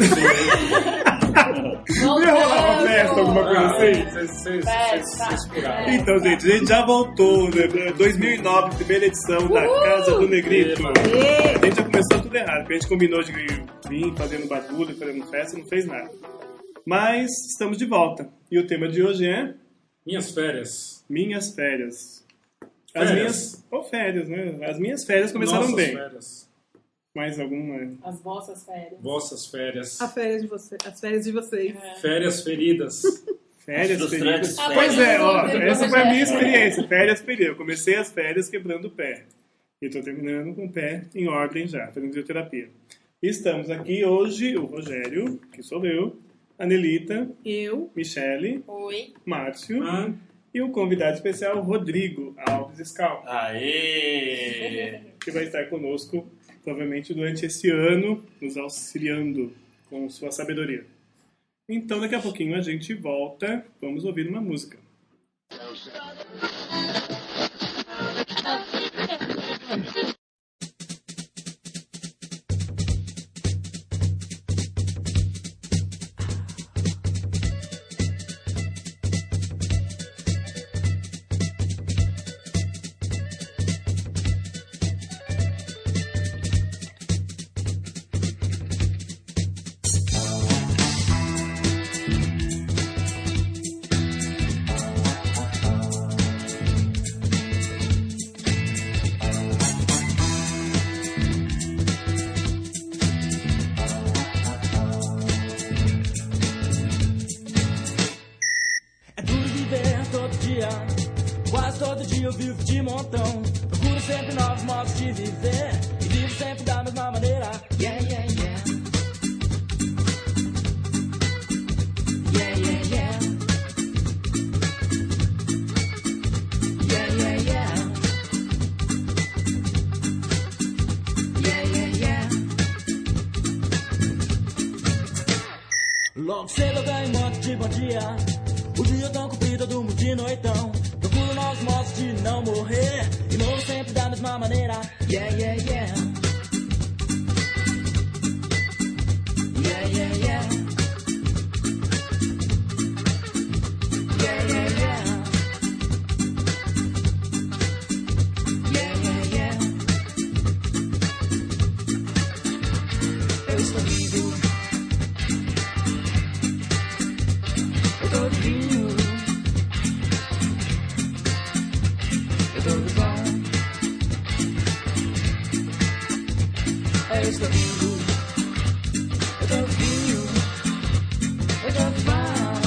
Não ia rolar uma festa, alguma coisa assim? Vocês curaram. Então, gente, a gente já voltou, né? 2009, primeira edição da Casa do Negrito. A gente já começou tudo errado, porque a gente combinou de vir fazendo barulho, fazendo festa, não fez nada. Mas estamos de volta. E o tema de hoje é... Minhas férias. Minhas férias. Férias. As minhas... Ou férias, né? As minhas férias começaram Nossas bem. Férias. Mais alguma? As vossas férias. Vossas férias. As férias de vocês. Férias feridas. Férias Frustrantes feridas. férias. Pois é, ó, Depois essa foi a é. minha experiência. Férias feridas. Eu comecei as férias quebrando o pé. E estou terminando com o pé em ordem já, fazendo fisioterapia. E estamos aqui hoje, o Rogério, que sou eu, a Nelita, Eu. Michele, Oi. Márcio Ah, e o convidado especial, Rodrigo Alves Scal, Aê! que vai estar conosco provavelmente durante esse ano, nos auxiliando com sua sabedoria. Então, daqui a pouquinho a gente volta, vamos ouvir uma música. É duro viver todo dia, quase todo dia eu vivo de montão. Procuro sempre novos modos de viver e vivo sempre da mesma maneira. Yeah, yeah, yeah. Yeah, yeah, yeah. Yeah, yeah, yeah. Yeah, yeah, yeah. Logo cedo eu ganho um monte de bom dia. O dia tão comprido, eu durmo de noitão. Procuro novos modos de não morrer e morro sempre da mesma maneira. Yeah, yeah, yeah. Yeah, yeah, yeah. Yeah, yeah, yeah. Yeah, yeah, yeah. Eu estou vivo. Eu tô vivinho. Eu tô bom. Eu estou vivo. Eu tô vivinho. Eu tô bom.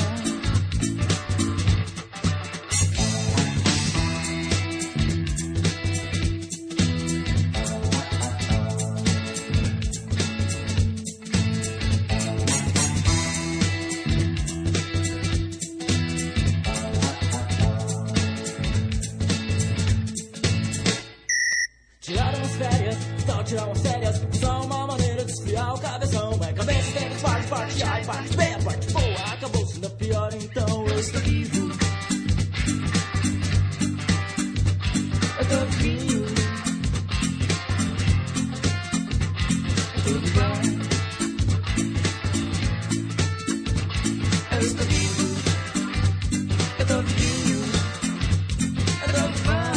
Tirar umas férias, tal tirar umas férias. Só uma maneira de esfriar o cabeção. Mas cabeça tem parte A e parte B. A parte boa acabou sendo a pior, então eu estou vivo. Eu tô vivo. Tudo bom. Eu estou vivo. Eu tô vivo. Eu tô bom.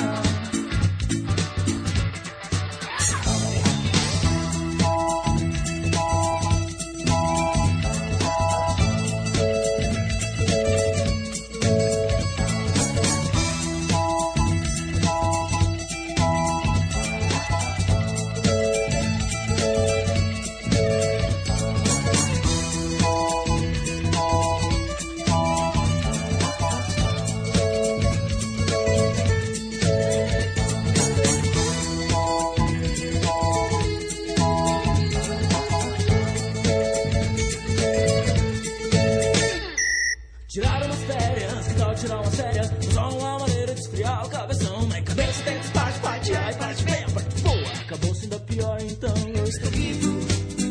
Tirar umas férias, que tal tirar umas férias? Só uma maneira de esfriar o cabeção. Mas cabeça tem parte A e parte B. A parte boa acabou sendo a pior, então eu estou vivo.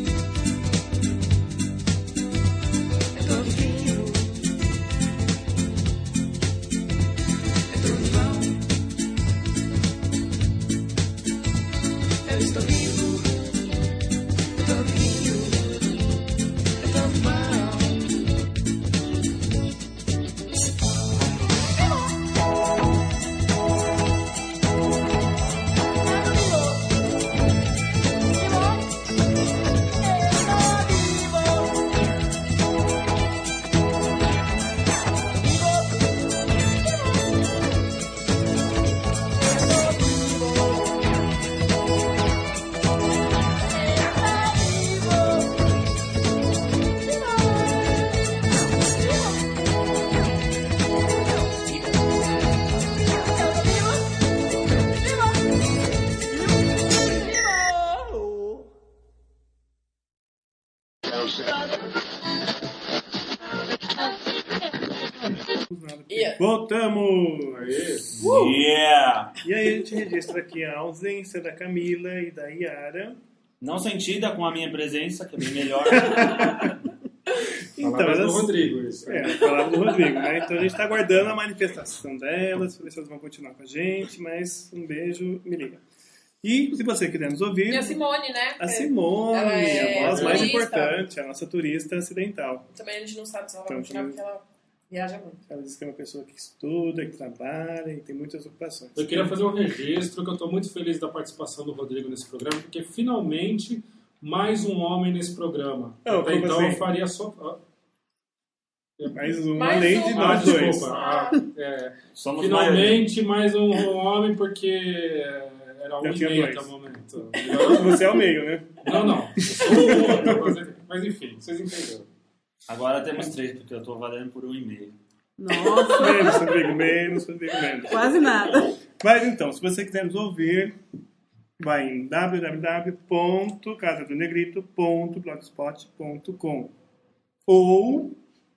Eu tô vivo. Eu tô bom. Eu estou vivo. Eu tô vivo. Eu Voltamos! Yeah! E aí a gente registra aqui a ausência da Camila e da Yara. Não sentida com a minha presença, que é bem melhor. Então, Palavras do elas... Rodrigo, isso. É, a palavra do Rodrigo, né? Então a gente está aguardando a manifestação delas, pra ver se elas vão continuar com a gente, mas um beijo, me liga. E se você quiser nos ouvir... E a Simone, né? A Simone, Ela é a voz mais turista. importante, a nossa turista acidental. Também a gente não sabe se ela vai Então, continuar, porque ela viaja muito. Ela diz que é uma pessoa que estuda, que trabalha e tem muitas ocupações. Eu queria fazer um registro, que eu estou muito feliz da participação do Rodrigo nesse programa, porque finalmente mais um homem nesse programa. Não, Até como então assim? eu faria só... Mais um, Mais além um. de nós dois. Desculpa. Somos Finalmente mais um homem, porque era um Já e tinha meio dois. até o momento. Você é o meio, né? Não. Eu sou um outro, mas enfim, vocês entenderam. Agora temos 3, porque eu tô valendo por 1,5. Nossa, Menos, Rodrigo, menos. quase nada. Mas então, se você quiser nos ouvir, vai em www.casadonegrito.blogspot.com ou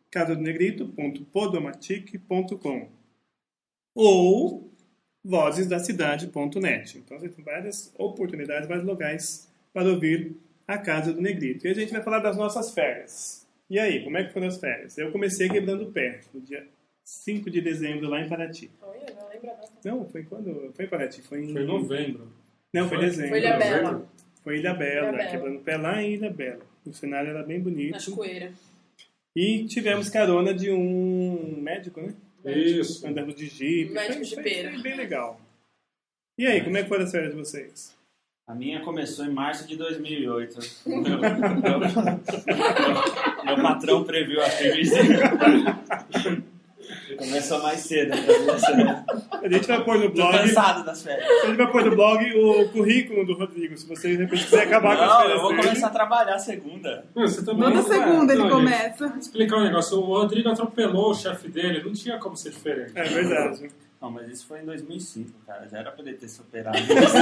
casadonegrito.podomatic.com ou vozesdacidade.net. Então, você tem várias oportunidades, vários lugares para ouvir a Casa do Negrito. E a gente vai falar das nossas férias. E aí, como é que foram as férias? Eu comecei quebrando o pé, no dia 5 de dezembro, lá em Paraty. Olha, não lembro a data. Não, foi quando? Foi em Paraty, foi em... Foi em novembro. Não, foi em dezembro. Foi Ilha Bela, Foi Ilha Bela, Ilha Bela. quebrando o pé lá em Ilha Bela. O cenário era bem bonito. na Chicoeira. E tivemos carona de um médico, né? Isso. Andamos de jipe. Médico Foi jipeiro. bem legal. E aí, como é que foram as férias de vocês? A minha começou em março de 2008. Meu patrão previu a crise. Começou mais cedo. A gente vai pôr no Tô blog... cansado das férias. A gente vai pôr no blog o currículo do Rodrigo, se você de repente quiser acabar com as Não, férias eu vou dele. começar a trabalhar segunda. Não, você também Toda segunda ele Não, começa. gente, explicar um negócio. O Rodrigo atropelou o chefe dele, não tinha como ser diferente. É verdade. Não, mas isso foi em 2005, cara. Já era pra ele ter superado.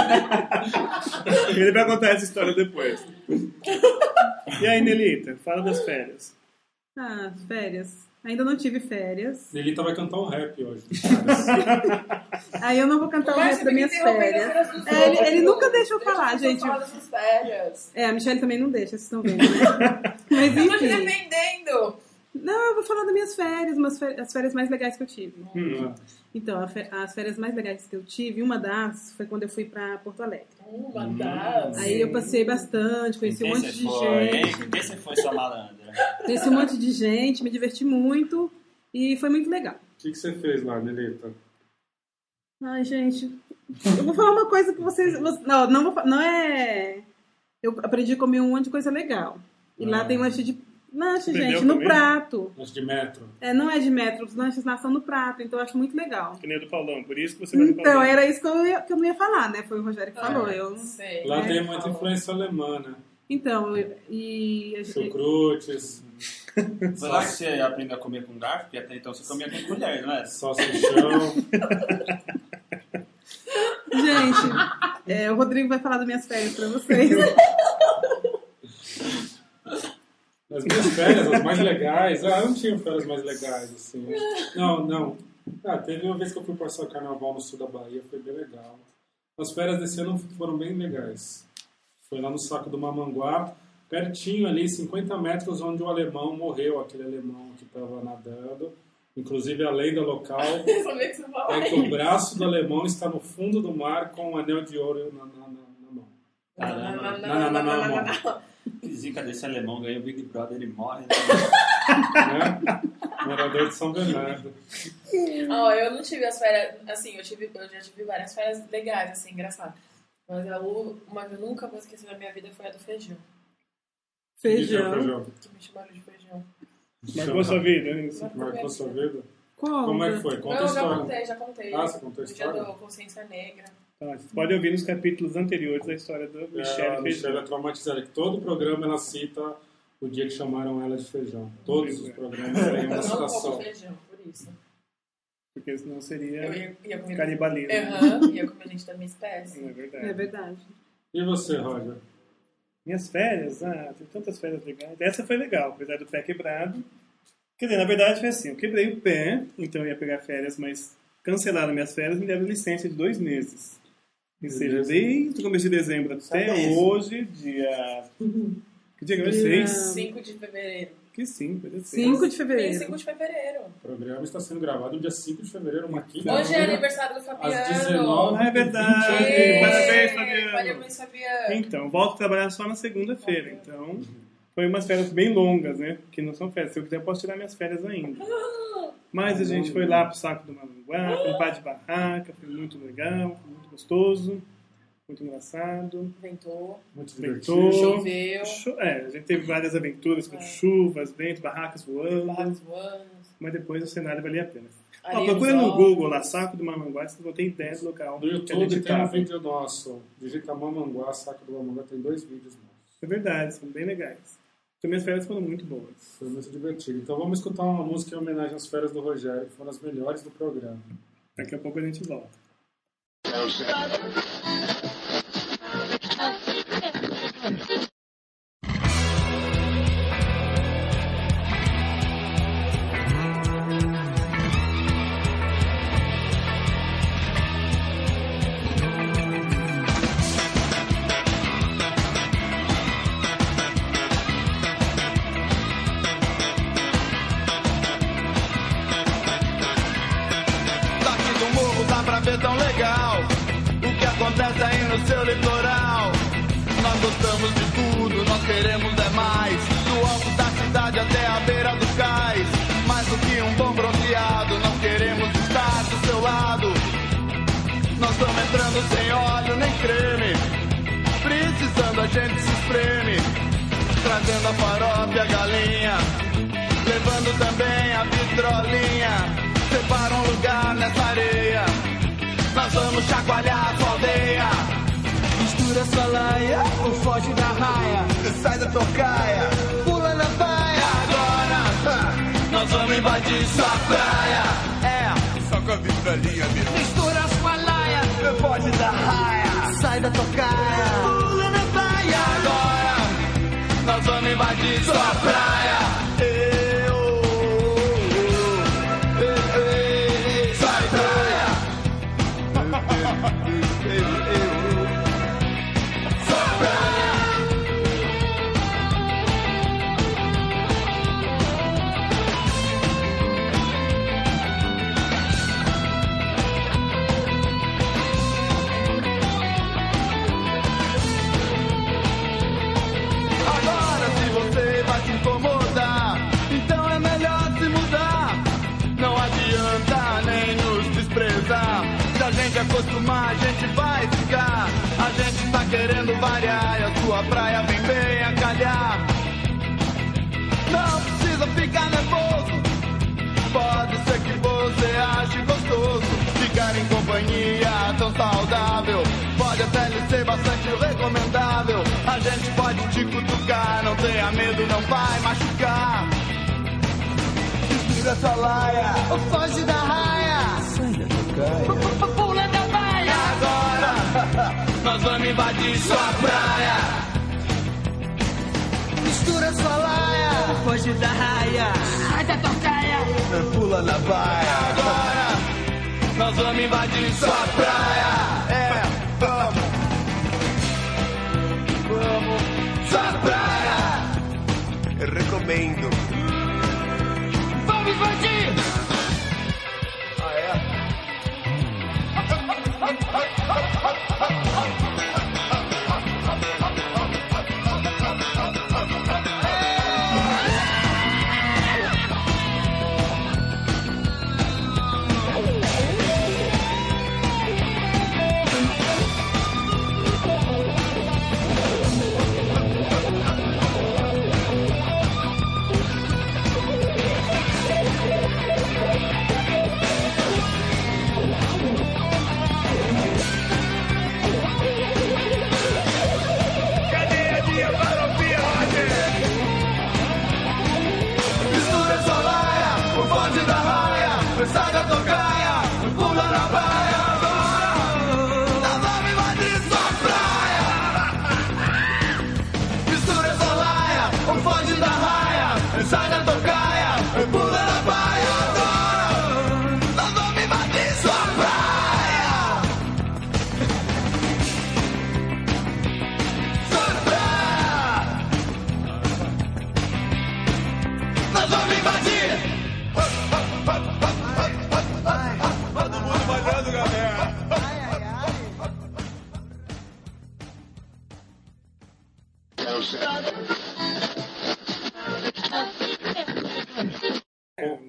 Ele vai contar essa história depois. E aí, Nelita, fala das férias. Ah, férias. Ainda não tive férias. Nelita vai cantar um rap hoje. Aí eu não vou cantar o Mas resto das minhas férias. dos É, ele outros. nunca deixa eu Deixa falar, as pessoas gente. falar das suas férias. É, a Michelle também não deixa, vocês estão vendo, né? Mas Eu tô te enfim. defendendo. Não, eu vou falar das minhas férias, as férias mais legais que eu tive. Então, as férias mais legais que eu tive, uma das foi quando eu fui pra Porto Alegre. Uma das. Aí eu passei bastante, conheci um Quem monte você de foi, hein? gente. Quem você foi, sua malandra? Conheci um monte de gente, me diverti muito e foi muito legal. O que você fez lá, Nelita? Ai, gente, eu vou falar uma coisa que vocês... Não é... Eu aprendi a comer um monte de coisa legal. E lá tem lanche de... Lanche, Aprendeu gente, a no comer? prato. Lanche de metro. É, não é de metro, os lanches lá são no prato, então eu acho muito legal. Que nem o do Paulão, por isso que você vai no Então, Paulão. era isso que eu não ia falar, né? Foi o Rogério que falou. Eu... Sei. Lá É. tem muita influência alemã, né? Então, e... Chucrutes, Foi lá que você aprendeu a comer com garfo? Porque até então você comia com colher, não é? salsichão. Gente, o Rodrigo vai falar das minhas férias pra vocês. As minhas férias, as mais legais. Eu não tinha férias mais legais, assim. Não. Teve uma vez que eu fui passar o carnaval no sul da Bahia, foi bem legal. As férias desse ano foram bem legais. Foi lá no Saco do Mamanguá, pertinho ali, 50 metros, onde o alemão morreu, aquele alemão que estava nadando. Inclusive, a lenda local Eu sabia que você falava é que o braço do alemão está no fundo do mar com um anel de ouro na mão. Caramba. Não. Que zica desse alemão, ganhou o Big Brother, ele morre. Né? Morador de São Bernardo. Eu não tive as férias, assim, eu já tive várias férias legais, assim, engraçado. Mas uma que eu nunca vou esquecer na minha vida foi a do feijão. Feijão. Que me chamaram de feijão. Marcou sua vida, é isso? Marcou sua vida? Conta. Como é que foi? Conta a Eu história. já contei. Ah, você contou a O dia história? do Consciência Negra. Então, você pode ouvir nos capítulos anteriores a história do A Michelle Michelle Feijão. é traumatizada, que todo programa ela cita o dia que chamaram ela de feijão. Todos os programas têm uma Eu não como citação. feijão, por isso. Porque senão Eu seria ia comer... canibalismo. Ia comer gente da minha espécie. Não é É verdade. verdade. E você, Roger? Minhas férias, tem tantas férias legais. Essa foi legal, apesar do pé quebrado. Quer dizer, na verdade foi assim, eu quebrei o pé, então eu ia pegar férias, mas cancelaram minhas férias e me deram licença de 2 meses. Ou seja, desde o começo de dezembro até hoje, dia... Que dia que vai ser? 5 de fevereiro. Que 5, 5 de fevereiro. 5 de fevereiro. O programa está sendo gravado no dia 5 de fevereiro, uma quinta. Hoje é aniversário do Fabiano. Às 19. Ah, é verdade. Parabéns, Fabiano. Parabéns, Fabiano. Então, volto a trabalhar só na segunda-feira. Então, foi umas férias bem longas, né? Que não são férias. Se eu quiser, eu posso tirar minhas férias ainda. Mas a gente foi lá pro Saco do Mamanguá, acampar de barraca. Foi muito legal, foi muito gostoso. Muito engraçado. Ventou. Muito Ventou. divertido. Choveu. A gente teve várias aventuras com chuvas, ventos, barracas voando. Barracos voando. Mas depois o cenário valia a pena. Areia Procura no no sol. Google lá, Saco do Mamanguá, vocês vão ter ideia do local. No que a YouTube gente tem um tava. vídeo nosso. Digita Mamanguá, Saco do Mamanguá, tem 2 vídeos nossos. É verdade, são bem legais. Então, minhas férias foram muito boas. Foi muito divertido. Então vamos escutar uma música em homenagem às férias do Rogério, que foram as melhores do programa. Daqui a pouco a gente volta. Daqui do morro dá pra ver tão legal o que acontece aí no seu litoral. Nós gostamos de tudo, nós queremos é mais. Do alto da cidade até a beira do cais. Mais do que um bom bronzeado, nós queremos estar do seu lado. Nós estamos entrando sem óleo nem creme. Precisando a gente se espreme. Trazendo a farofa e a galinha. Levando também a vitrolinha. Separa um lugar nessa areia. Nós vamos chacoalhar a sua aldeia. Mistura sua laia, ou foge da raia. Sai da tocaia, pula na baia. Agora, nós vamos invadir sua praia. É, só com a vitrolinha mesmo. Mistura sua laia, foge da raia. Sai da tocaia, pula na baia. Agora, nós vamos invadir sua praia. Sai praia. Sua praia. Agora se você vai se incomodar, então é melhor se mudar. Não adianta nem nos desprezar. Se a gente acostumar, a gente vai ficar. A gente tá querendo variar e a sua praia vem bem a calhar. Não precisa ficar nervoso. Pode ser que você ache gostoso ficar em companhia tão saudável. Pode até lhe ser bastante recomendável. A gente pode te cutucar, não tenha medo, não vai machucar. Tira sua laia, ou foge da raia. Sai da tocaia, pula da baia. Agora, nós vamos invadir sua praia. Mistura sua laia, ou foge da raia. Sai da tocaia, pula na baia. Agora, nós vamos invadir sua praia. É, vamos. Vamos, sua praia. Eu recomendo. Vamos invadir! Ah, é? Mistura sua laia, o bonde da raia, sai da tocaia, pula na baia. Agora, nós vamos invadir sua praia. Mistura sua laia, o bonde da raia, sai da tocaia, pula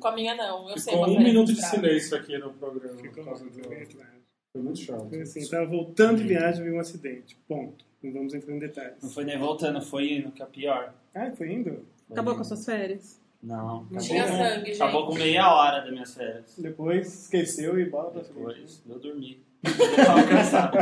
Com a minha não, eu sei. Ficou uma 1 férias minuto de frustradas. silêncio aqui no programa. Ficou por causa muito do- bem. Foi muito chato. Foi assim, tava voltando de viagem e vi um acidente. Ponto. Não vamos entrar em detalhes. Não foi nem voltando, foi indo, que é pior. Ah, foi indo? Foi Acabou indo. com as suas férias? Não, Tinha acabou, sangue, gente. acabou com meia hora das minhas férias. Depois esqueceu e bola pra frente. Depois eu dormi. Eu tava cansado.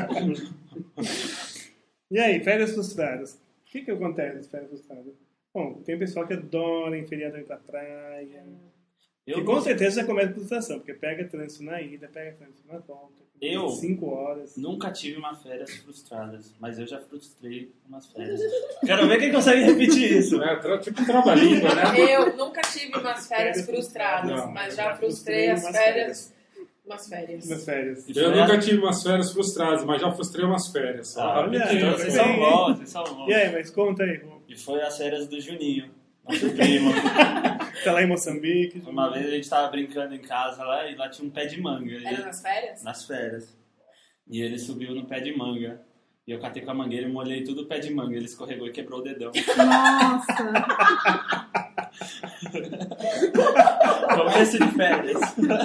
E aí, férias frustradas. O que acontece nas férias frustradas? Bom, tem pessoal que adora em feriado ir pra praia. E com certeza já começa a frustração, porque pega trânsito na ida, pega trânsito na volta. Eu 5 horas. nunca tive uma férias frustradas, mas eu já frustrei umas férias. Quero ver quem consegue repetir isso. Tipo um trabalhinho, né? Eu nunca tive umas férias frustradas, Não, mas eu já já frustrei as frustrei férias. Umas férias. Nas férias. Eu nunca tive umas férias frustradas, mas já frustrei umas férias. Olha, Pequeno, então Vocês Sim. são bons, vocês são bons. E aí, mas conta aí, Rô. E foi as férias do Juninho, nosso primo. Tá lá em Moçambique. Uma vez a gente tava brincando em casa lá e lá tinha um pé de manga. E Era nas férias? nas férias. E ele subiu no pé de manga. E eu catei com a mangueira e molhei tudo o pé de manga. Ele escorregou e quebrou o dedão. Nossa! Começo de férias.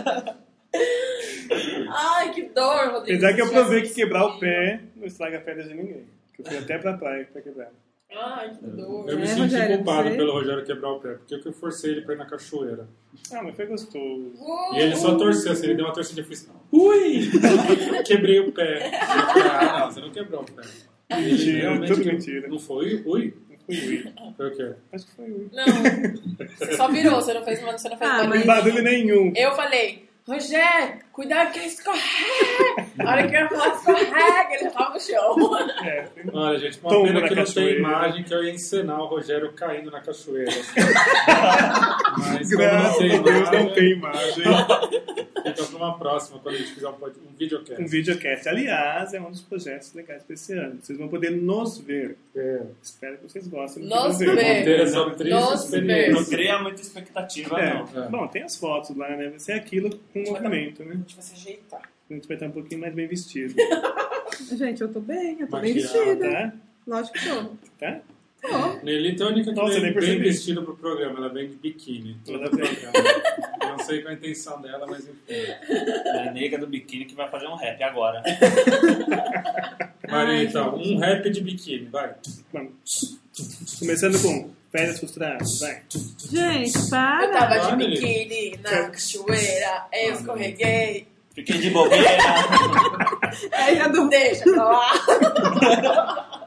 Ai, que dor, Rodrigo. Apesar que eu provei que quebrar o pé não estraga a férias de ninguém. Que eu fui até pra praia pra quebrar. Ai, que dor. Eu me É, senti Rogério, culpado você- pelo Rogério quebrar o pé, porque eu que forcei ele pra ir na cachoeira. Ah, mas foi gostoso. E ele só torceu, assim, ele deu uma torcida e fez, ui! Quebrei o pé. Ah, não, você não quebrou o pé. Ele Mentira, realmente tudo que- mentira. Não foi ui? Foi ui. Foi o quê? Acho que foi ui. Não, você só virou, você não fez Ah, barulho. Barulho nenhum. Eu falei, Rogério, cuidado que escorrega. A hora que eu ia falar escorrega, ele já tava no chão. É, foi Olha, gente, uma Tomba pena na que não tem cachoeira. imagem que eu ia encenar o Rogério caindo na cachoeira. Mas como Graças não tem a Deus imagem, não tem imagem. fica pra uma próxima, quando a gente fizer um videocast. Um videocast. Aliás, é um dos projetos legais pra esse ano. Vocês vão poder nos ver. É. Espero que vocês gostem. do Nos que vão ver. Ter essa triste Nossa, experiência. Não cria muita expectativa, É. não. Bom, tem as fotos lá, né? Vai ser aquilo com movimento, né? A gente vai se ajeitar. A gente vai estar um pouquinho mais bem vestido. Gente, eu tô bem Maquiada. vestida. Tá? Lógico que tô. Tá? Nelita é a única que Nossa, nem vem bem percebi. vestida pro programa, ela vem de biquíni. Ela Todo vem. programa. Eu não sei qual a intenção dela, mas enfim. É a nega do biquíni que vai fazer um rap agora. Maria, Ai, então, um rap de biquíni, vai. Vamos. Começando com férias frustradas. Vai. Gente, Eu para! tava de Olha, biquíni na cachoeira, eu escorreguei. Fiquei de bobeira. Aí já do... Deixa pra lá.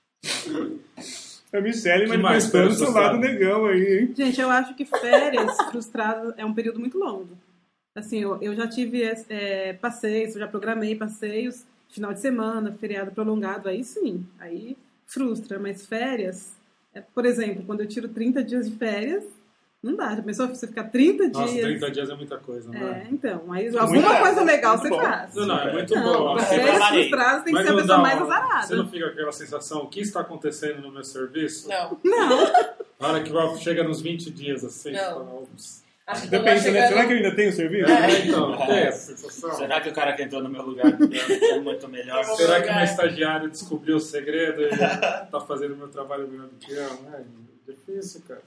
A Michelle Que mais manifestando férias seu lado frustradas? negão aí, hein? Gente, eu acho que férias frustradas é um período muito longo. Assim, eu já tive passeios, eu já programei passeios, final de semana, feriado prolongado, aí sim, aí frustra. Mas férias, por exemplo, quando eu tiro 30 dias de férias, não dá. Já pensou você ficar 30 Nossa, dias? 30 dias é muita coisa, não é? Então, aí alguma coisa legal você bom. faz. Não, é muito Não, bom. pra Eu férias preparei. frustradas tem que Mas ser a não pessoa dá mais uma- azarada. Você não fica com aquela sensação, o que está acontecendo no meu serviço? Não, A hora que chega nos 20 dias assim, Não. fala, "Ups." acho que quando vai Depende, né? Será que eu chegando... ainda tenho serviço? Então, tem essa sensação. Será que o cara que entrou no meu lugar é muito melhor? Será que meu estagiário descobriu o segredo e tá fazendo o meu trabalho melhor do que eu? É difícil, cara.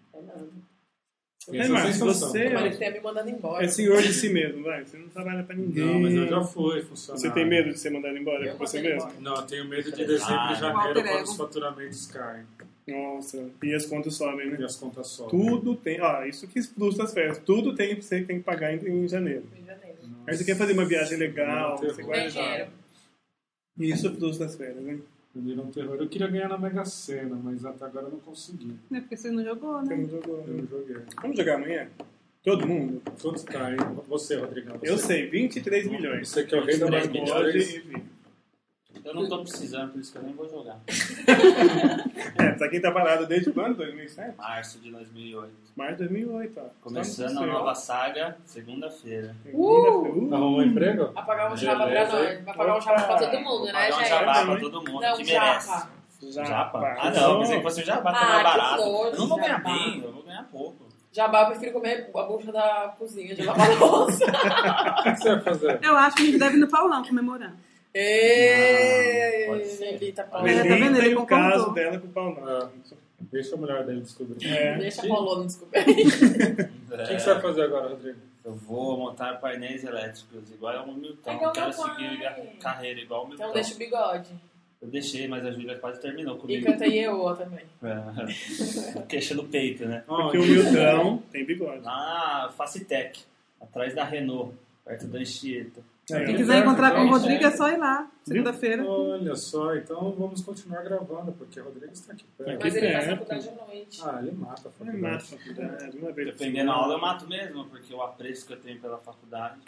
Tem É, essa mas sensação. você Tomara que tenha me mandado embora. é senhor de si mesmo, vai. Você não trabalha pra ninguém. Não, mas eu já fui funcionário. Você tem medo de ser mandado embora Eu por você mandei mesmo? embora. Não, eu tenho medo de dezembro e janeiro, Alter quando ego. os faturamentos caem Nossa, e as contas sobem, e né? as contas sobem. Tudo tem. Ó, isso que frustra as férias. Tudo tem você tem que pagar em janeiro. Em janeiro. Aí você quer fazer uma viagem legal, Não, você terror. vai Nem dinheiro. E isso frustra as férias, né? Eu virei um terror. Eu queria ganhar na Mega Sena, mas até agora eu não consegui. É porque você não jogou, Você né? não jogou, Eu né? não joguei. Vamos jogar amanhã? Todo mundo? Todos caem. Você, Rodrigão. Você, Eu sei, 23 milhões. Você que é o rei da mais Pode Pode 23. ir. Eu não tô precisando, por isso que eu nem vou jogar. É, pra quem tá parado desde quando? 2007? Março de 2008. Março de 2008, ó. Começando a Estamos nova saga, segunda-feira. Segunda-feira. Arrumou um emprego? Vai pagar um japa pra Beleza. nós. Vai pagar um japa pra todo mundo, né, Pagar um gente? jabá pra todo mundo Não, que merece. japa. Japa? Ah, não, pensei que fosse o jabá, que é Ah, mais que barato. nojo, Eu não vou ganhar jabá. bem, eu vou ganhar pouco. Jabá, eu prefiro comer a bucha da cozinha de lavar louça. O que você vai fazer? Eu acho que a gente deve ir no Paulão comemorar. Não, pode ser. Nelita, É, tá vendo? Melita Ele e o concordou. caso dela com o pau não. Deixa a mulher dele descobrir. Deixa a Paulona descobrir. O que você vai fazer agora, Rodrigo? Eu vou montar painéis elétricos, igual o Milton. Igual Quero meu pai. seguir a carreira igual o Milton. Então deixa o bigode. Eu deixei, mas a Júlia quase terminou E comigo. canta Ieô também. Queixa no peito, né? Porque o Milton tem bigode. Ah, Facitec, atrás da Renault, perto da Anchieta. Quem quiser encontrar com o Rodrigo é só ir lá, segunda-feira. Olha só, então vamos continuar gravando, porque o Rodrigo está aqui perto. Mas ele faz perto. faculdade à noite. Ah, ele mata a Ele faculdade. mata a faculdade, uma vez. Dependendo da aula eu mato mesmo, porque o apreço que eu tenho pela faculdade.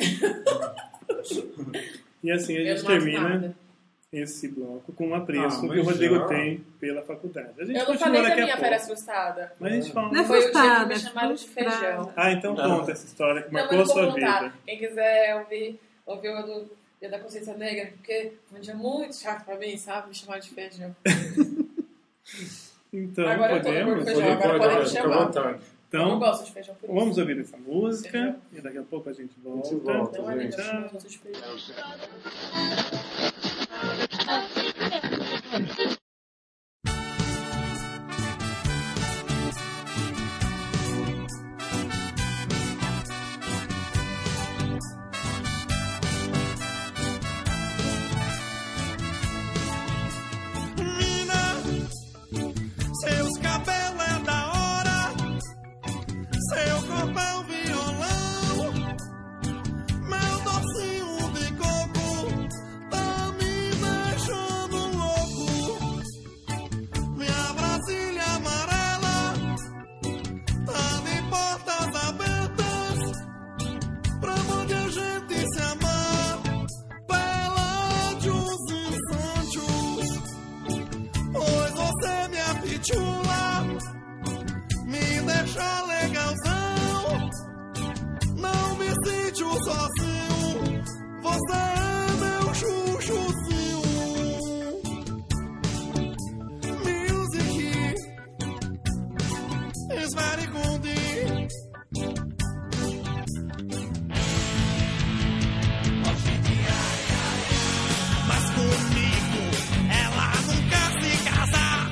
E assim a Eu gente não mato termina nada. esse bloco com um apreço mas que o Rodrigo já. tem pela faculdade. A gente Eu não continua falei da daqui a minha pouco. férias frustrada. Mas a gente fala. Não é Foi o dia que frustrada, me é chamaram de frustrada. feijão. Ah, então Não. conta essa história que Não, marcou a mas não sua vou contar. vida. Quem quiser ouvir o do Dia da Consciência Negra, porque foi um dia muito chato pra mim, sabe? Me chamaram de feijão. Então, Agora eu tô podemos. com feijão, agora Pode, podem me fica à chamar. vontade. Eu não Então, gosto de feijão por isso. vamos ouvir essa música Feijão. e daqui a pouco a gente A volta. gente volta, Não, amiga, gente. eu gosto de feijão. Seus cabelos é da hora, seu corpo é um violão, meu docinho de coco tá me deixando louco. Minha Brasília amarela tá de portas abertas pra onde a gente se amar, Pelágios e Santos. Pois você me apitula, me deixa legalzão, não me sinto sozinho, você é meu chuchuzinho. Music is very good. Mas comigo ela não quer se casar.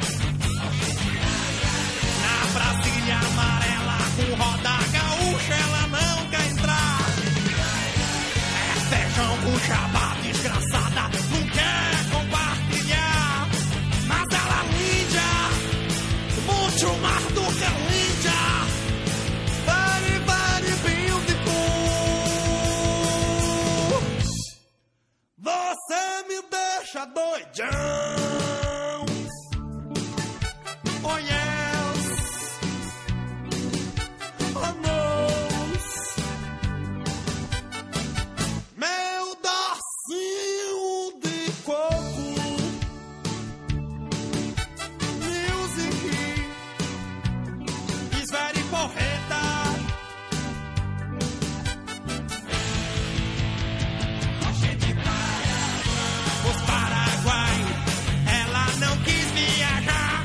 Na Brasília amarela com roda gaúcha ela não quer entrar. É feijão com jabá desgraçada, não quer compartilhar. Mas ela linda, muito mais do que linda. Very, very beautiful. Você me deixa doidão. Oh yes. Oh no. Meu docinho de coco. Music is very porreta. Os Paraguai, ela não quis viajar.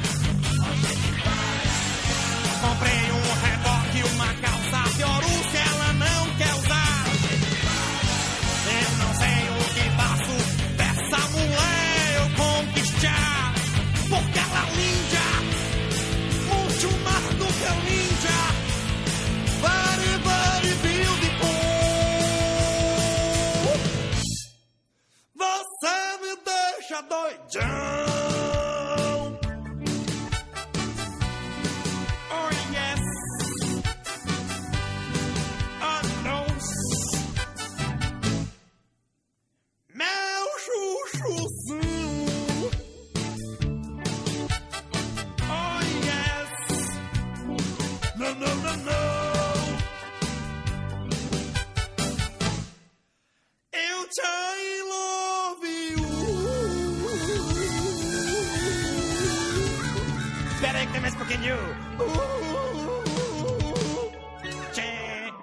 Comprei um reboque, uma calça Fiorucci, ela não quer usar. Eu não sei o que faço dessa mulher eu conquistar. Porque ela é linda, muito mais do que linda. Very, very beautiful. Você me deixa doidão. Oh yes. Oh no. Meu chuchuzinho. Oh yes. No, no, no, no. Eu te love you. Espera aí que tem mais pouquinho. Tchê.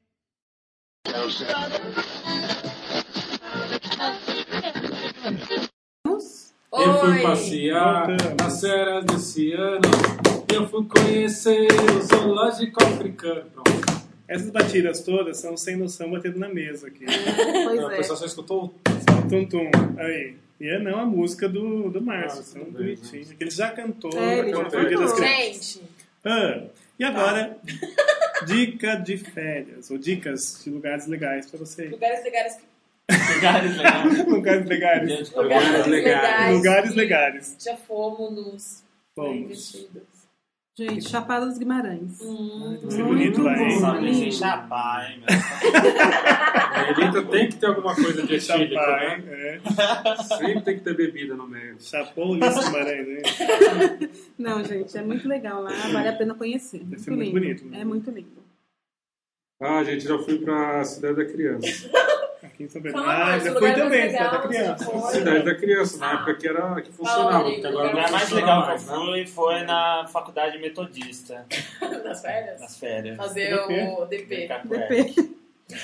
Eu fui Oi. passear Voltamos. nas férias desse ano. Eu fui conhecer o zoológico africano. Pronto. Essas batidas todas são sem noção batendo na mesa aqui. Pois O é. pessoal só escutou tum-tum. Aí. E não a música do Márcio, tão bonitinho. Que ele já cantou. Ele já cantou. Gente. E agora, dica de férias, ou dicas de lugares legais pra você. Lugares legais. Lugares legais. Lugares legais. Já fomos investidos. Gente, Chapada dos Guimarães. Tem que ser bonito lá, hein? Sabe sem chapar, hein, meu? Elita tem que ter alguma coisa de etílico, Chapar, né? Sempre tem que ter bebida no meio. Chapou o Ulisses Guimarães, hein? Não, gente, é muito legal lá, vale a pena conhecer. Deve ser muito bonito, né? É muito lindo. Gente, já fui pra Cidade da Criança. Aqui em São Bernardo. Já fui também, Cidade da Criança. Cidade da Criança, na época que funcionava. Porque O agora lugar não mais funciona legal que eu mais, né? fui foi na faculdade metodista. Nas férias? Nas férias. Fazer o DP. DP.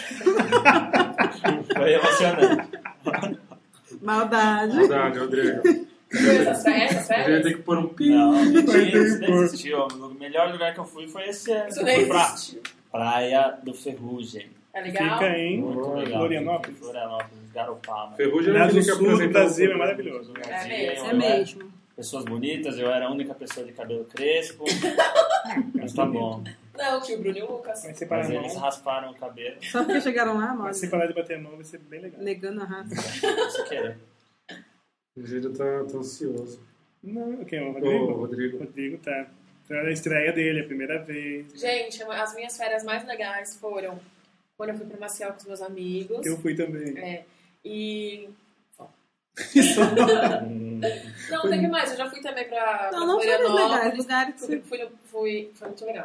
Foi emocionante. Maldade. Verdade, Rodrigo. Nas férias? A gente tem que pôr um pi. Não, isso não existiu. O melhor lugar que eu fui foi esse ano. Isso nem Fui pra existiu. Praia do Ferrugem. É legal? Fica em Muito legal. Florianópolis. Florianópolis, Garopaba. Ferrugem Aliás, tem o que sul do apresentar Brasil o- é maravilhoso. É mesmo. Pessoas bonitas, eu era a única pessoa de cabelo crespo. Mas tá bom. Não, tio Bruno e o Lucas. Vai separar Mas a eles mão. rasparam o cabelo. Só porque chegaram lá, Mas mano, se parar de bater a mão, vai ser bem legal. negando a raça. Se querer. O Gílio tá ansioso. Não, quem é o Ô, Rodrigo? Rodrigo. Rodrigo tá. Era a estreia dele, a primeira vez. Gente, as minhas férias mais legais foram quando eu fui pra Maceió com os meus amigos. Eu fui também. E... Isso. Não, teve mais. Eu já fui também pra Não férias Florianópolis. legais, lugares que Foi muito legal.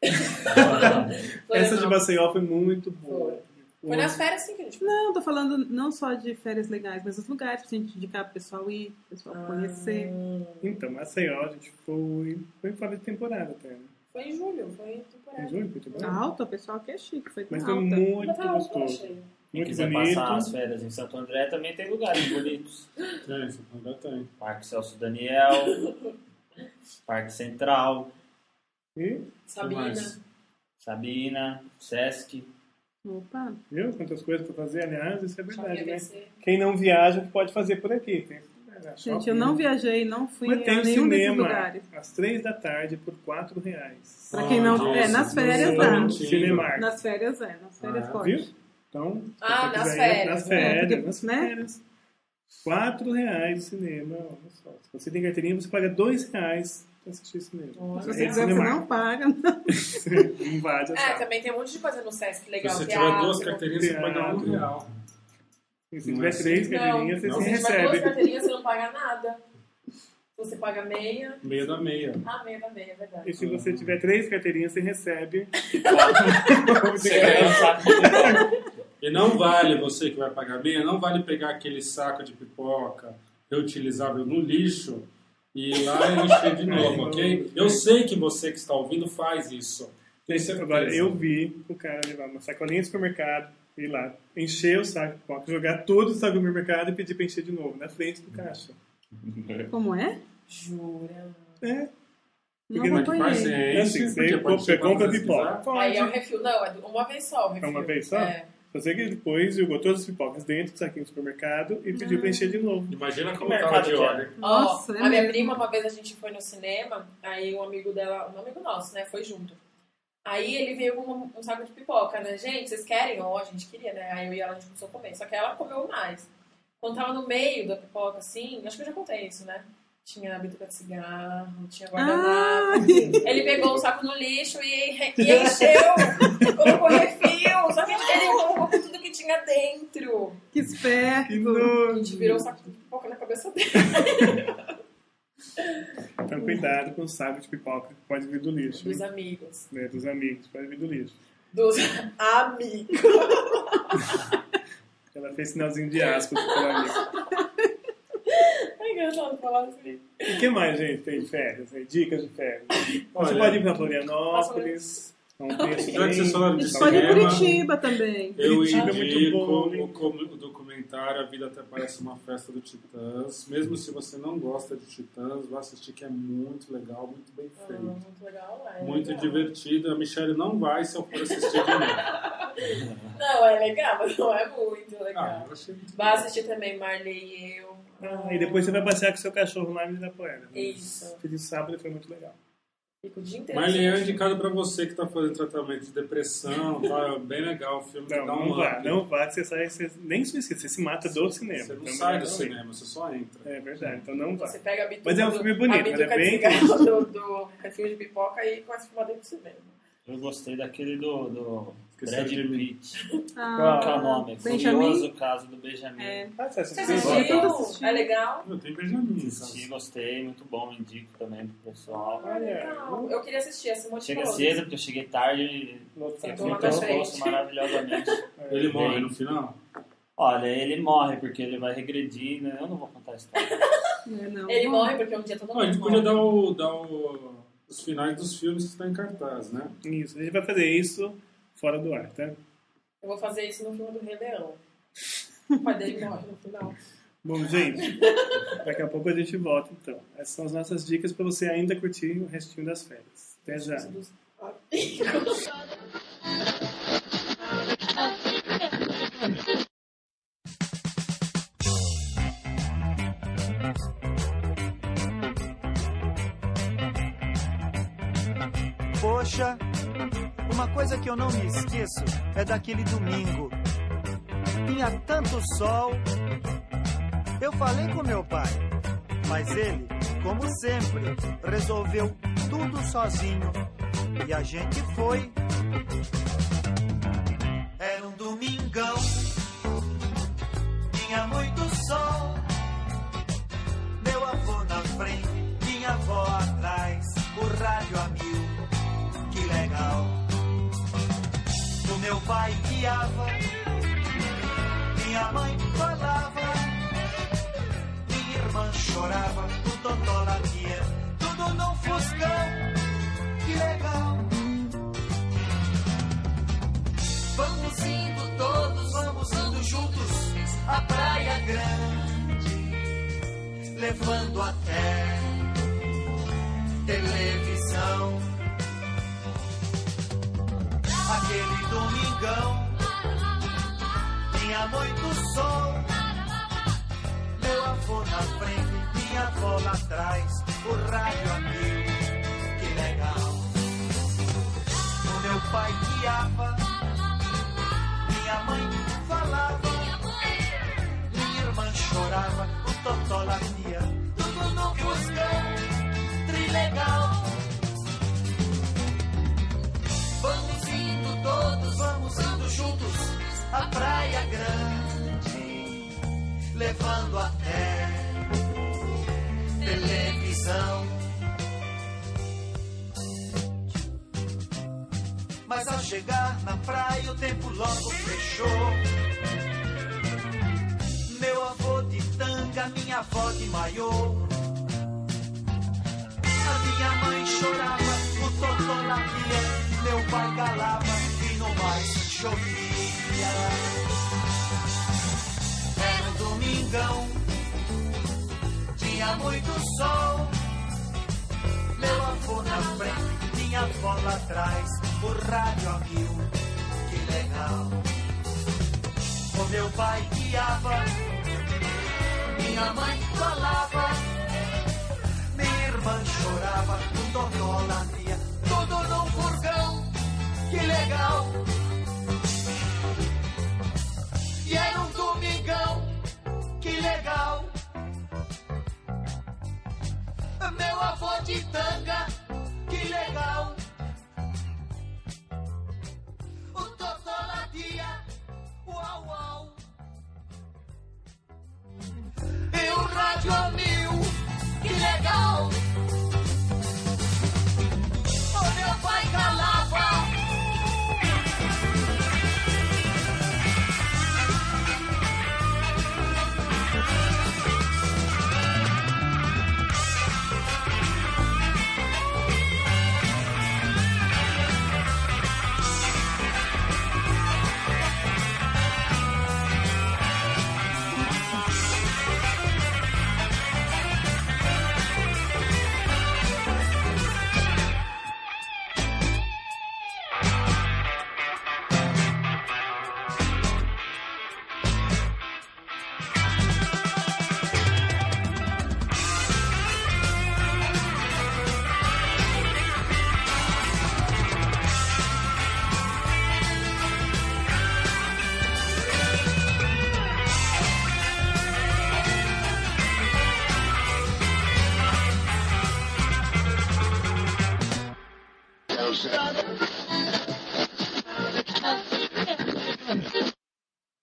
Essa de Maceió foi muito boa. Foi nas férias, sim, que a gente foi. Não, tô falando não só de férias legais, mas os lugares pra gente indicar pro pessoal ir, pro pessoal conhecer. Então, Maceió, a gente foi fora de temporada até. Né? Foi em julho, foi Em temporada. julho, foi temporada. Alta, o pessoal que é chique, foi Mas alta. foi muito Mas tava gostoso. cheio. Quem Muito quiser bonito. passar as férias em Santo André também tem lugares bonitos. Tem, isso ainda tem. Parque Celso Daniel, Parque Central, E, Sabina. Sabina, Sesc. Opa, viu? Quantas coisas pra fazer, aliás, isso é verdade, né? BBC. Quem não viaja pode fazer por aqui. Tem, gente, eu não viajei, não fui Mas tem a o nenhum desses cinema lugares. às 3 da tarde por R$4. Pra quem não... Nossa, nas férias tô dá. mentindo. Cinemark. Nas férias nas férias pode. Viu? Então, se Ah, você nas quiser ir, férias, Nas né? férias, Porque, nas né? férias. R$4 de cinema. Olha só. Se você tem carteirinha, você paga R$2 pra assistir cinema. Olha. Se Aí você é quiser, você Cinemark. não paga. Invade a sala. Também tem um monte de coisa no Sesc legal. Se você teatro. tiver duas carteirinhas, você paga teatro. R$1. E se Não tiver é 3 assim. carteirinhas, Não. você Se tiver duas recebe. carteirinhas, você não paga nada. Você paga meia. Meia da meia. Ah, meia da meia, é verdade. E se você tiver 3 carteirinhas, você recebe. Você ganha um saco de pipoca. E não vale, você que vai pagar meia, não vale pegar aquele saco de pipoca reutilizável no lixo e ir lá e encher de novo, ok? Eu sei que você que está ouvindo faz isso. Tenho certeza. Agora, eu vi o cara levar uma sacolinha de supermercado, ir lá, encher o saco de pipoca, jogar todo o saco do supermercado e pedir pra encher de novo, na frente do caixa. Como é? Jura? É. Não Porque Mas faz acompanhei. É assim, gente, você porque pode ser compra quando você pipoca. quiser. Pode. Aí é um refil. Não, é uma vez só o refil. É uma vez só? É. Você que depois jogou todas as pipocas dentro do saquinho do supermercado e pediu pra encher de novo. Imagina como mercado tava de que é? ordem. Nossa, Ó, é a minha mesmo. prima, uma vez a gente foi no cinema, aí um amigo dela, um amigo nosso, né, foi junto. Aí ele veio com um saco de pipoca, né? Gente, vocês querem? Ó, a gente queria, né? Aí eu e ela, a gente começou a comer. Só que ela comeu mais. Quando tava no meio da pipoca, assim, acho que eu já contei isso, né? Tinha bituca de cigarro, tinha guardanapo. Ele pegou o saco no lixo e encheu, colocou refil. Só que ele colocou tudo que tinha dentro. Que esperto. Que A nojo. gente virou o saco de pipoca na cabeça dele. Então cuidado com o saco de pipoca que pode vir do lixo. Dos amigos. Né? Dos amigos, pode vir do lixo. Dos amigos. Ela fez sinalzinho de aspas pro seu amigo. É engraçado falar assim. E o que mais, gente, tem de férias? Aí? Dicas de férias. Olha, Você pode ir pra Florianópolis. É um preço Já que vocês bem... falaram A de gente pode ir em cinema, Curitiba também. eu Curitiba é muito indico bom, hein? o documentário A Vida Até Parece Uma Festa do Titãs. Mesmo se você não gosta de Titãs, vá assistir, que é muito legal, muito bem feito. Muito legal. É Muito legal. divertido. A Michelle não vai se eu for assistir de novo. Não, é legal, mas não é muito legal. Ah, eu achei muito Vai assistir também Marley e Eu. E depois você vai passear com seu cachorro lá em Ibirapuera. Isso. Fiz isso sábado e foi muito legal. Fico o dia inteiro. Marley é indicado pra você que tá fazendo tratamento de depressão, tá? É bem legal o filme. Não, dá não um vá, up. não vá, que você nem suicida, você se mata do cinema. Você não Então, sai do não. cinema, você só entra. É verdade, então não vá. Você pega a bituca, Mas é um filme bonito, a bituca mas é bem- de cigarro do refil de pipoca e começa a fumar dentro do cinema. Eu gostei daquele do Esqueceu Brad de mim. Pitt. Qual Qual é o nome? Benjamin? Curioso caso do Benjamin. É. Ah, você Você assistiu? assistiu? assisti. É legal? Eu tenho Benjamin, Assisti, sabe? gostei, muito bom, indico também pro pessoal. Ah, legal. Eu queria assistir essa Chega motivação. cedo, porque eu cheguei tarde e Lotado. fiquei Toma na muito frente. gosto maravilhosamente. Ele morre no final? Olha, ele morre porque ele vai regredir, né? Eu não vou contar a história. Não. Ele morre porque um dia todo Não, a mundo gente podia morre. dar os finais dos filmes que estão em cartaz, né? Isso, a gente vai fazer isso fora do ar, tá? Eu vou fazer isso no filme do Rei Leão. O pai dele morre no final. Bom, gente, daqui a pouco a gente volta, então. Essas são as nossas dicas para você ainda curtir o restinho das férias. Até já. Poxa, uma coisa que eu não me esqueço é daquele domingo. Tinha tanto sol. Eu falei com meu pai, mas ele, como sempre, resolveu tudo sozinho. E a gente foi. Era um domingão. Tinha muito sol. Meu avô na frente, minha avó atrás, o rádio a mil. Que legal. O meu pai guiava, minha mãe falava, minha irmã chorava, o totó latia, tudo num fuscão. Que legal. Vamos indo todos, vamos indo juntos à Praia Grande, levando até televisão. Aquele domingão tinha muito sol. Meu avô na frente, minha avó lá atrás, o rádio a mil. Que legal. O meu pai guiava, minha mãe falava, minha irmã chorava, o totó latia, tudo no fuscão, trilegal. Vamos indo todos, vamos indo juntos à Praia Grande, levando até televisão. Mas ao chegar na praia o tempo logo fechou. Meu avô de tanga, minha avó de maiô. A minha mãe chorava, o totó latia, meu pai calava e no mais chovia. Era um domingão, tinha muito sol. Meu avô na frente, minha avó lá atrás, o rádio a mil. Que legal. O meu pai guiava, minha mãe falava, minha irmã chorava, o totó latia, tudo num furgão. Que legal. E era um domingão. Que legal. Meu avô de tanga. Que legal. O totó latia. Uau, uau. E o rádio a mil. Que legal. O meu pai calava,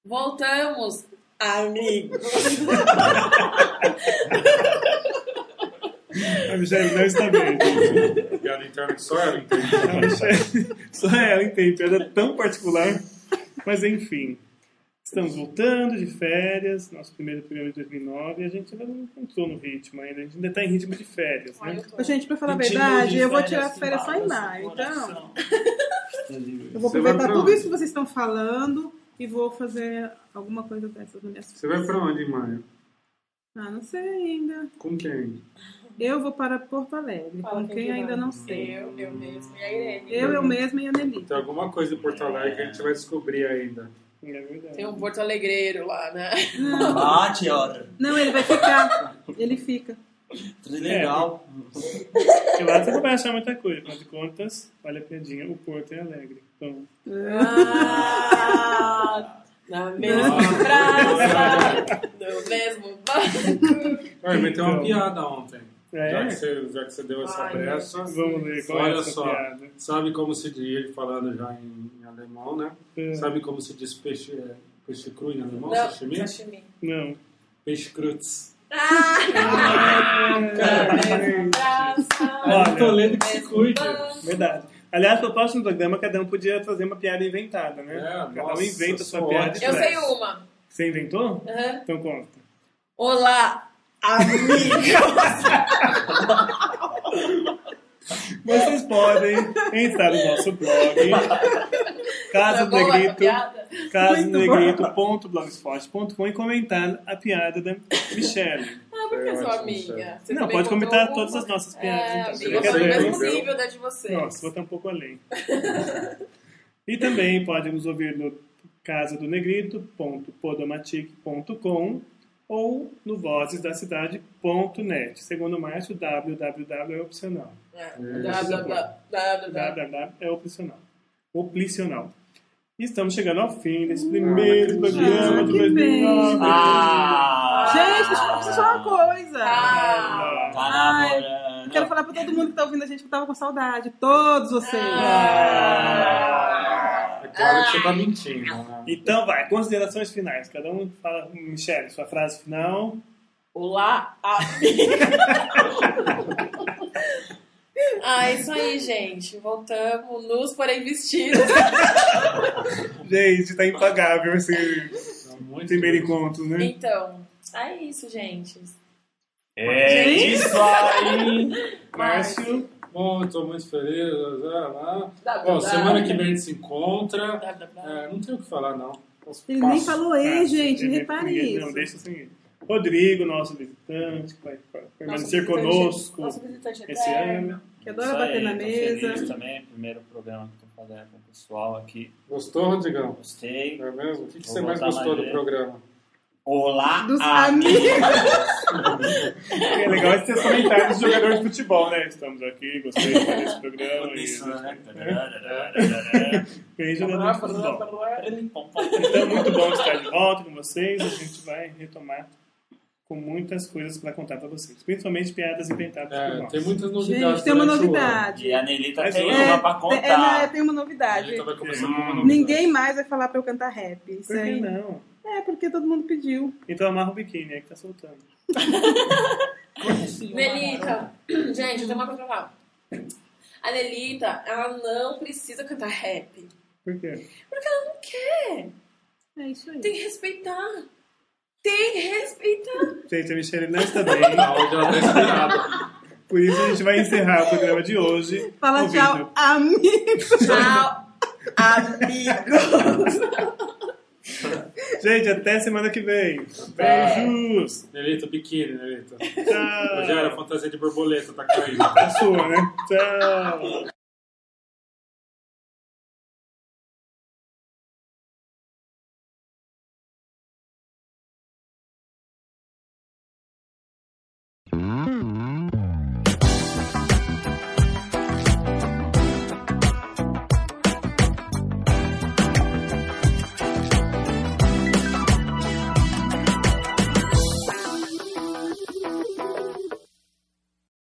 Voltamos, amigos. A Michelle não está bem. Piada interna que só ela entende. A Michelle, só ela entende. Piada tão particular. Mas enfim. Estamos voltando de férias. Nosso primeiro programa de 2009. E a gente ainda não entrou no ritmo ainda. A gente ainda está em ritmo de férias, né? Gente, pra falar a Ritmo verdade, de eu vou férias tirar que férias só em balança maio. o Então, coração. eu vou Você vai aproveitar pra tudo onde? isso que vocês estão falando e vou fazer alguma coisa dessas nas minhas Você vai pra onde em maio? Ah, não sei ainda. Com quem? Eu vou para Porto Alegre. Fala Com quem ainda vai. não sei. Eu mesmo e a Irene. Eu mesma e a Nelita. Tem alguma coisa em Porto Alegre que a gente vai descobrir ainda. É verdade. Tem um Porto Alegreiro lá, né? Ah, Tiora. Não, ele vai ficar. Ele fica. Tudo legal. E lá você não vai achar muita coisa. Afinal de contas, olha a piadinha. O Porto é alegre. Então, Ah, na mesma praça, no mesmo banco. Olha, meteu uma piada ontem. É? Já que você deu essa Ai, brecha. vamos ver qual é Olha essa só, piada. sabe como se diz, falando já em alemão, né? É. Sabe como se diz peixe cru em alemão? Não, Sashimi? sashimi. Não. Peixe cruz. Ah, na mesma Gente. praça, Olha, É Toledo que se mesmo cuide. banco. Verdade. Aliás, no próximo programa, cada um podia fazer uma piada inventada, né? É, Cada um nossa, inventa a sua sou piada. ótimo. Eu e sei traz. uma. Você inventou? Aham. Então conta. Olá, amigos. Vocês podem entrar no nosso blog Tá bom essa piada? casonegrito.blogspot.com e comentar a piada da Michelle. Ah, porque é sua ótimo, amiga. Você Não, também pode contou comentar uma? todas as nossas piadas. É, então. amiga, Quer eu tô no ver? mesmo nível da de vocês. Nossa, vou estar um pouco além. E também pode nos ouvir no casadonegrito.podomatic.com ou no vozesdacidade.net. Segundo o Márcio, www é opcional. www é opcional. Opcional. E estamos chegando ao fim desse primeiro programa de que 2009. Gente, deixa eu preciso falar uma coisa. Ah, Tá Ai, namorando. quero falar pra todo mundo que tá ouvindo a gente que tava com saudade. Todos vocês. É claro que você tá mentindo, né? Então vai, considerações finais. Cada um fala, Michelle, sua frase final. olá, amigo. Ah, isso aí, gente. Voltamos, nus, porém vestidos. Gente, tá impagável esse Tá muito primeiro difícil. encontro, né? Então, é isso, gente. É isso aí. Márcio, Bom, eu tô muito feliz. Bom, Bom, semana que vem a gente se encontra. Não tenho o que falar, não. Ele nem Passo. falou ei, gente. ninguém- Repare ninguém- isso. Não, deixa assim. Rodrigo, nosso visitante, que vai permanecer conosco Nosso visitante esse eterno. ano. Que adora Isso bater aí, na tô mesa. feliz também, primeiro programa que tô fazendo com o pessoal aqui. Gostou, Rodrigão? Gostei. É mesmo? O que Vou você mais voltar gostou mais do vezes. programa? Olá, Dos amigos. É legal esse comentário dos jogadores de futebol, né? Estamos aqui, gostei desse programa. Isso, né? E aí, jogador de futebol. Então, muito bom estar de volta com vocês. A gente vai retomar com muitas coisas para contar para vocês. Principalmente piadas inventadas por nós. Tem muitas novidades. Gente, tem uma durante o ano. novidade. E a Nelita Mas tem é- uma pra contar. Tem uma A novidade. gente vai começar com uma novidade. Ninguém mais vai falar pra eu cantar rap. Isso Por que aí. não? É, porque todo mundo pediu. Então amarra o biquíni aí que tá soltando. Nelita, gente, eu tenho uma coisa pra falar. A Nelita, ela não precisa cantar rap. Por quê? Porque ela não quer. É isso aí. Tem que respeitar. Tem que respeitar. Gente, a Michelle não está bem. Hoje ela tá inspirada. Por isso a gente vai encerrar o programa de hoje. Fala ouvindo- tchau, amigo. Tchau, amigos. Gente, até semana que vem. Beijos. Nelita, biquíni, Nelita. Tchau. Hoje era fantasia de borboleta, tá caindo. É a sua, né? Tchau.